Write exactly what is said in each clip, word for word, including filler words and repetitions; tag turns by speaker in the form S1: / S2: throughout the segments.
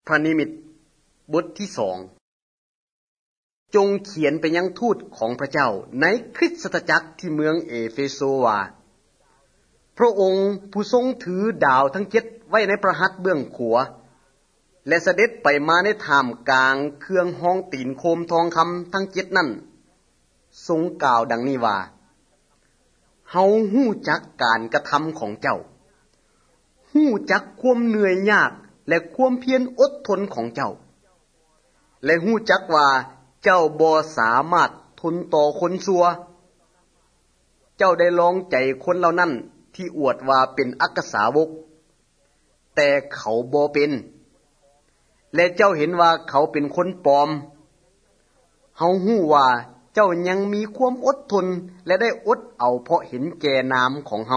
S1: พระนิมิตบทที่สองจงเขียนไปยังทูตของพระเจ้าในคริสตจักรที่เมืองเอเฟโซว่าพระองค์ผู้ทรงถือดาวทั้งเจ็ดไว้ในพระหัตถ์เบื้องขวาและเสด็จไปมาในท่ามกลางเครื่องห้องตีนโคมทองคำทั้งเจ็ดนั้นทรงกล่าวดังนี้ว่าเฮาฮู้จักการกระทำของเจ้าฮู้จักความเหนื่อยยากและความเพียรอดทนของเจ้าและฮู้จักว่าเจ้าบ่สามารถทนต่อคนชั่วเจ้าได้ลองใจคนเหล่านั้นที่อวดว่าเป็นอักษาวกแต่เขาบ่เป็นและเจ้าเห็นว่าเขาเป็นคนปลอมเฮาฮู้ว่าเจ้ายังมีความอดทนและได้อดเอาเพราะเห็นแก่นามของเฮา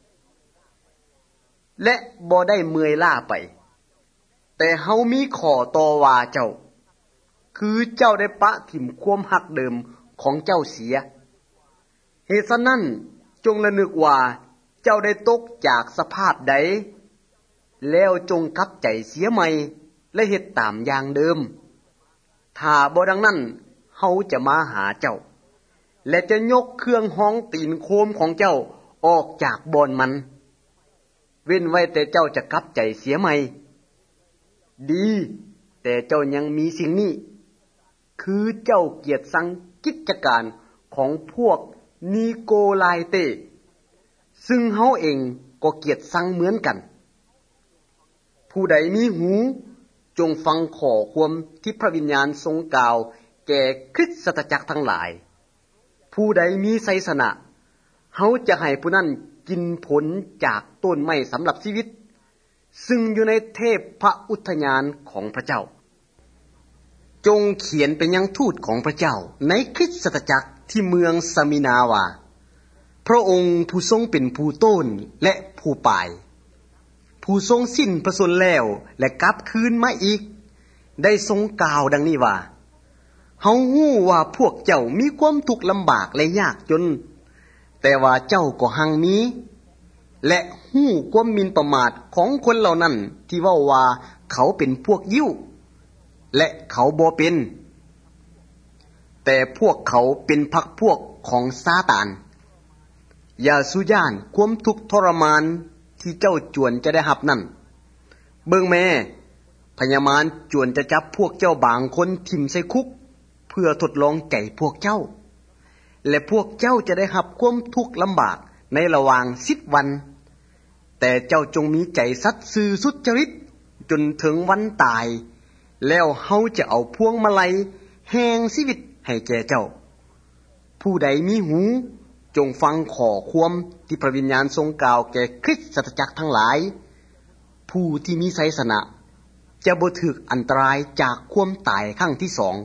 S1: และบ่ได้เมื่อยล้าไปแต่เฮามีข้อต่อว่าเจ้าคือเจ้าได้ปะถิ่มความหักเดิมของเจ้าเสียเหตุฉะนั้นจงระลึกว่าเจ้าได้ตกจากสภาพใดแล้วจงกลับใจเสียใหม่และเฮ็ดตามอย่างเดิมถ้าบ่ดังนั้นเฮาจะมาหาเจ้าและจะยกเครื่องห้องตีนโคมของเจ้าออกจากบ่อนมันเว้นไว้แต่เจ้าจะกลับใจเสียใหม่ดีแต่เจ้ายังมีสิ่งนี้คือเจ้าเกียรติชังกิจการของพวกนีโกไลเตซึ่งเฮาเองก็เกียรติชังเหมือนกันผู้ใดมีหูจงฟังข้อความที่พระวิญญาณทรงกล่าวแก่คริสตจักรทั้งหลายผู้ใดมีไสสนะเฮาจะให้ผู้นั้นกินผลจากต้นไม้สำหรับชีวิตซึ่งอยู่ในเทพพระอุทยานของพระเจ้าจงเขียนไปยังทูตของพระเจ้าในคริสตจักรที่เมืองสมินาว่าพระองค์ผู้ทรงเป็นผู้ต้นและผู้ปลายผู้ทรงสิ้นพระชนม์แล้วและกลับคืนมาอีกได้ทรงกล่าวดังนี้ว่าเฮาฮู้ว่าพวกเจ้ามีความทุกข์ลำบากและยากจนแต่ว่าเจ้าก็หังมีและฮู้ความหมิ่นประมาทของคนเหล่านั้นที่เว้าว่าเขาเป็นพวกยิวและเขาบ่เป็นแต่พวกเขาเป็นพรรคพวกของซาตานอย่าสุย่านความทุกข์ทรมานที่เจ้าจวนจะได้รับนั่นเบิ่งแม่พญามารจวนจะจับพวกเจ้าบางคนทิ่มใส่คุกเพื่อทดลองใจพวกเจ้าและพวกเจ้าจะได้รับความทุกข์ลำบากในระหว่างสิบวันแต่เจ้าจงมีใจสัตย์ซื่อสุจริตจนถึงวันตายแล้วเฮาจะเอาพวงมาลัยแห่งชีวิตให้แก่เจ้าผู้ใดมีหูจงฟังข้อความที่พระวิญญาณทรงกล่าวแก่คริสตจักรทั้งหลายผู้ที่มีไสสนะจะบ่ถูกอันตรายจากความตายครั้งที่สอง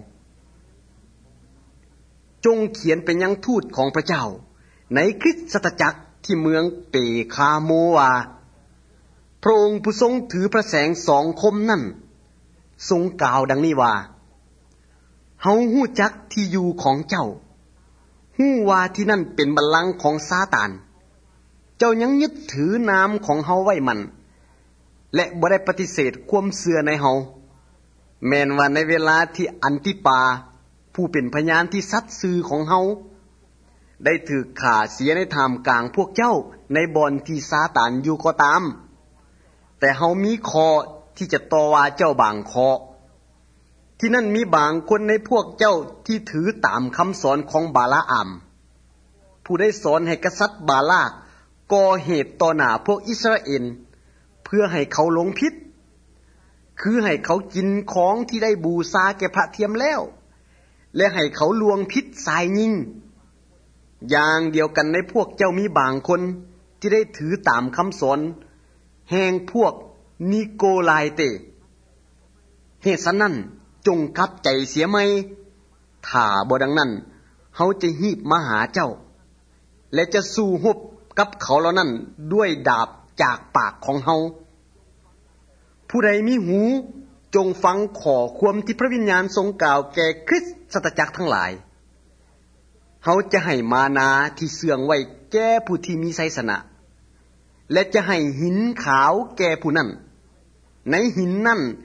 S1: จงเขียนเป็นยังทูตของพระเจ้าในคริสตจักรที่เมืองเปคาโมวาพระองค์ผู้ทรงถือพระแสงสองคมนั่นทรงกล่าวดังนี้ว่าเฮาฮู้จักที่อยู่ของเจ้าฮู้ว่าที่นั่นเป็นบัลลังก์ของซาตานเจ้ายังยึดถือนามของเฮาไว้มั่นและบ่ได้ปฏิเสธความเชื่อในเฮาแม้นว่าในเวลาที่อันติปาผู้เป็นพยานที่สัตย์ซื่อของเฮาได้ถูกฆ่าเสียในท่ามกลางพวกเจ้าในบ่อนที่ซาตานอยู่ก็ตามแต่เฮามีข้อที่จะต่อว่าเจ้าบางข้อที่นั่นมีบางคนในพวกเจ้าที่ถือตามคำสอนของบาลาอัมผู้ได้สอนให้กษัตริย์บาลากก่อเหตุต่อหน้าพวกอิสราเอลเพื่อให้เขาหลงผิดคือให้เขากินของที่ได้บูชาแก่พระเทียมแล้วและให้เขาลวงพิษสายยิงอย่างเดียวกันในพวกเจ้ามีบางคนที่ได้ถือตามคำสอนแห่งพวกนิโกไลเตเหตุฉะนั้นจงกลับใจเสียไหมถ้าบ่ดังนั้นเฮาจะหีบมาหาเจ้าและจะสู้รบกับเขาเหล่านั้นด้วยดาบจากปากของเฮาผู้ใดมีหูจงฟังข้อความที่พระวิญญาณทรงกล่าวแก่คริสตจักรทั้งหลายเฮาจะให้มานาที่เสื่องไว้แก่ผู้ที่มีไสสนะและจะให้หินขาวแก่ผู้นั้นในหินนั้น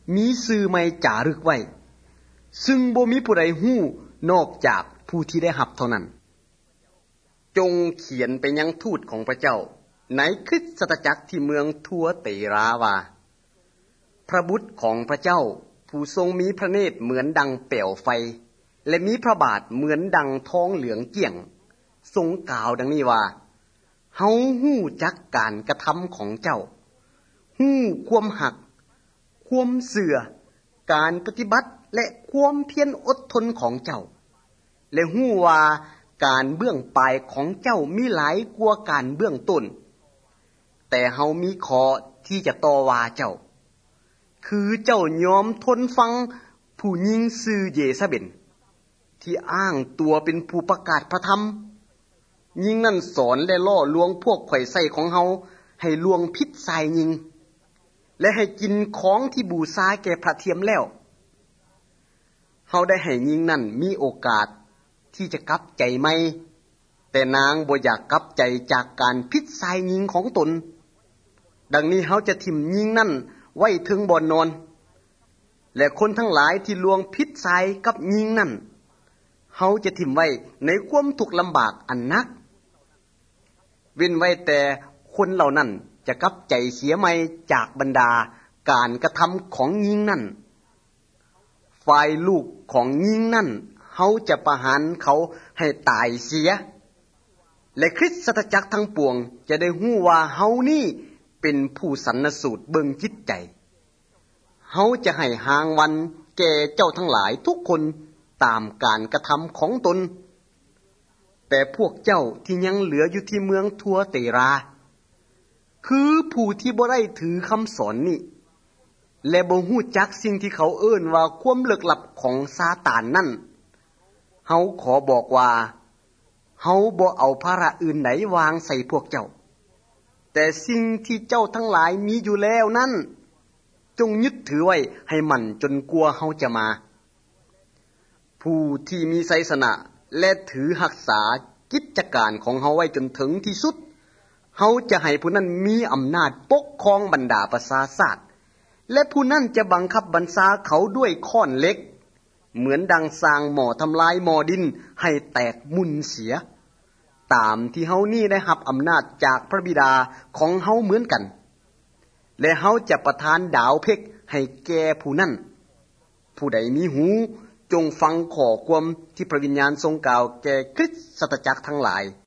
S1: มีชื่อใหม่จารึกไว้ซึ่งบ่มีผู้ใดฮู้นอกจากผู้ที่ได้รับเท่านั้นจงเขียนไปยังทูตของพระเจ้าในคริสตจักรที่เมืองทัวเตราว่าพระบุตรของพระเจ้าผู้ทรงมีพระเนตรเหมือนดังเปลวไฟและมีพระบาทเหมือนดังทองเหลืองเกี่ยงทรงกล่าวดังนี้ว่าเฮาฮู้จักการกระทำของเจ้าฮู้ความหักความเสื่อการปฏิบัติและความเพียรอดทนของเจ้าและฮู้ว่าการเบื้องปลายของเจ้ามีหลายกว่าการเบื้องต้นแต่เฮามีข้อที่จะต่อว่าเจ้าคือเจ้ายอมทนฟังผู้หญิงชื่อเยซาเบลที่อ้างตัวเป็นผู้ประกาศพระธรรมหญิงนั่นสอนและล่อลวงพวกข่อยไส้ของเฮาให้ลวงพิษทรายหญิงและให้กินของที่บูชาแก่พระเทียมแล้วเฮาได้ให้หญิงนั่นมีโอกาสที่จะกลับใจใหม่แต่นางบ่อยากกลับใจจากการพิษทรายหญิงของตนดังนี้เฮาจะทิ่มหญิงนั่นไว้ถึงบ่อนนอนและคนทั้งหลายที่ลวงพิษทรายกับหญิงนั่นเฮาจะทิ่มไว้ในความทุกข์ลำบากอันนักเว้นไว้แต่คนเหล่านั้นจะกลับใจเสียใหม่จากบรรดาการกระทำของหญิงนั่นฝ่ายลูกของหญิงนั่นเฮาจะประหารเขาให้ตายเสียและคริสตจักรทั้งปวงจะได้ฮู้ว่าเฮานี่เป็นผู้สันสูตรเบิ่งจิตใจเฮาจะให้หางวันแก่เจ้าทั้งหลายทุกคนตามการกระทำของตนแต่พวกเจ้าที่ยังเหลืออยู่ที่เมืองทัวเตราคือผู้ที่บ่ได้ถือคำสอนนี้และบ่ฮู้จักสิ่งที่เขาเอิ้นว่าความลึกลับของซาตานนั่นเฮาขอบอกว่าเฮาบ่เอาภาระอื่นใดวางใส่พวกเจ้าแต่สิ่งที่เจ้าทั้งหลายมีอยู่แล้วนั้นจงยึดถือไว้ให้มั่นจนกลัวเฮาจะมาผู้ที่มีไสสนะและถือรักษากิจการของเฮาไว้จนถึงที่สุดเฮาจะให้ผู้นั้นมีอำนาจปกครองบรรดาประชาชาติและผู้นั้นจะบังคับบัญชาเขาด้วยค้อนเหล็กเหมือนดังสร้างหม้อทำลายหม้อดินให้แตกมุนเสียตามที่เฮานี่ได้รับอำนาจจากพระบิดาของเฮาเหมือนกันและเฮาจะประทานดาวเพชรให้แก่ผู้นั้นผู้ใดมีหูจงฟังข้อความที่พระวิญญาณทรงกล่าวแก่คริสตจักรทั้งหลาย